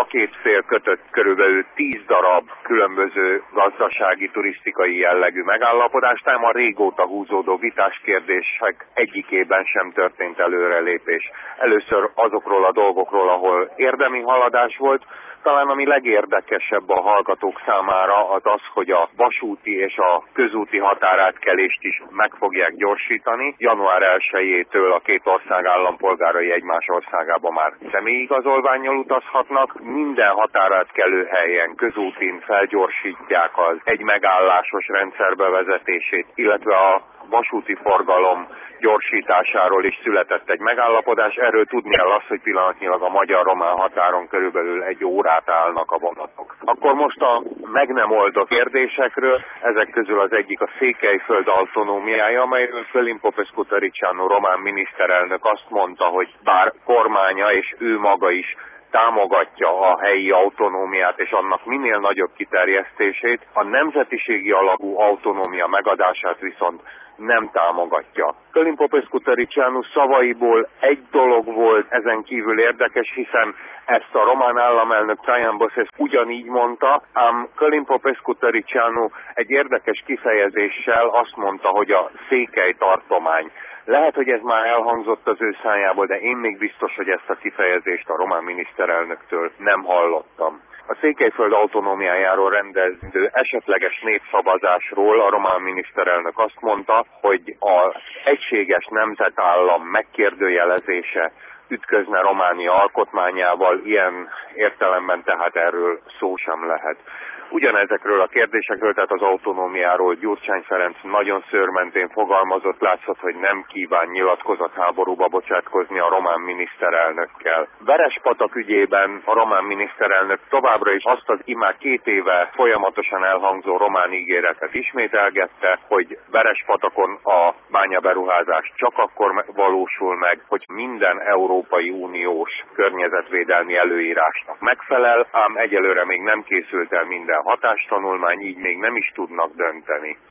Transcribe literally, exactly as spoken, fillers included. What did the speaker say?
A két fél kötött körülbelül tíz darab különböző gazdasági, turisztikai jellegű megállapodást, ám a régóta húzódó vitás kérdések egyikében sem történt előrelépés. Először azokról a dolgokról, ahol érdemi haladás volt. Talán ami legérdekesebb a hallgatók számára az az, hogy a vasúti és a közúti határátkelést is meg fogják gyorsítani. január elsejétől a két ország állampolgárai egymás országába már személyigazolvánnyal utazhatnak. Minden határátkelő helyen közútin felgyorsítják az egy megállásos rendszer bevezetését, illetve a vasúti forgalom gyorsításáról is született egy megállapodás. Erről tudni kell azt, hogy pillanatnyilag a magyar-román határon körülbelül egy órát állnak a vonatok. Akkor most a meg nem oldott kérdésekről, ezek közül az egyik a Székelyföld autonómiája, amelyről Călin Popescu-Tăriceanu román miniszterelnök azt mondta, hogy bár kormánya és ő maga is támogatja a helyi autonómiát és annak minél nagyobb kiterjesztését, a nemzetiségi alapú autonómia megadását viszont nem támogatja. Călin Popescu-Tăriceanu szavaiból egy dolog volt ezen kívül érdekes, hiszen ezt a román államelnök Traian Băsescu ugyanígy mondta, ám Călin Popescu-Tăriceanu egy érdekes kifejezéssel azt mondta, hogy a székely tartomány. Lehet, hogy ez már elhangzott az ő szájából, de én még biztos, hogy ezt a kifejezést a román miniszterelnöktől nem hallottam. A Székelyföld autonómiájáról rendezendő esetleges népszavazásról a román miniszterelnök azt mondta, hogy az egységes nemzetállam megkérdőjelezése ütközne Románia alkotmányával, ilyen értelemben tehát erről szó sem lehet. Ugyanezekről a kérdésekről, tehát az autonómiáról Gyurcsány Ferenc nagyon szőrmentén fogalmazott, látszott, hogy nem kíván nyilatkozatháborúba bocsátkozni a román miniszterelnökkel. Verespatak ügyében a román miniszterelnök továbbra is azt az immár két éve folyamatosan elhangzó román ígéretet ismételgette, hogy Verespatakon a bányaberuházás csak akkor valósul meg, hogy minden Európai Uniós környezetvédelmi előírásnak megfelel, ám egyelőre még nem készült el minden hatástanulmány, így még nem is tudnak dönteni.